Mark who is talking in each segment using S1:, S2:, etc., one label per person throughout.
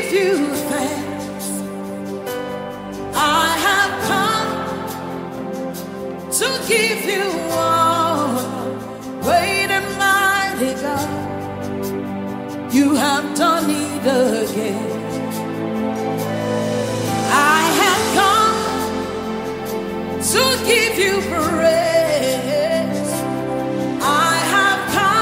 S1: give you thanks. I have come to give you all. Great and mighty God, you have done it again. I have come to give you praise. I have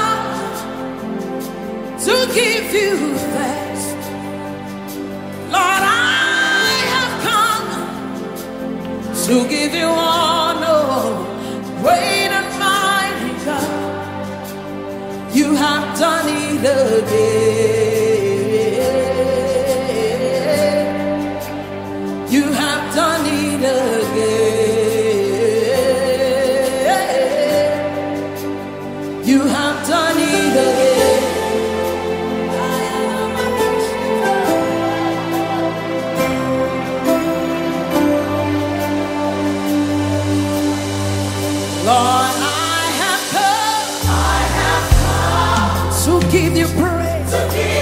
S1: come to give you thanks. Lord, I have come to give you honor. Great and mighty God, you have done it again. You have done it again. You have done it again. Lord, I have come to give you praise.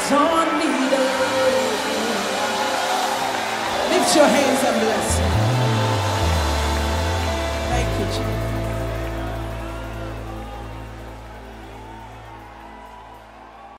S1: done it again. Lift your hands and bless him. Thank you, Jesus.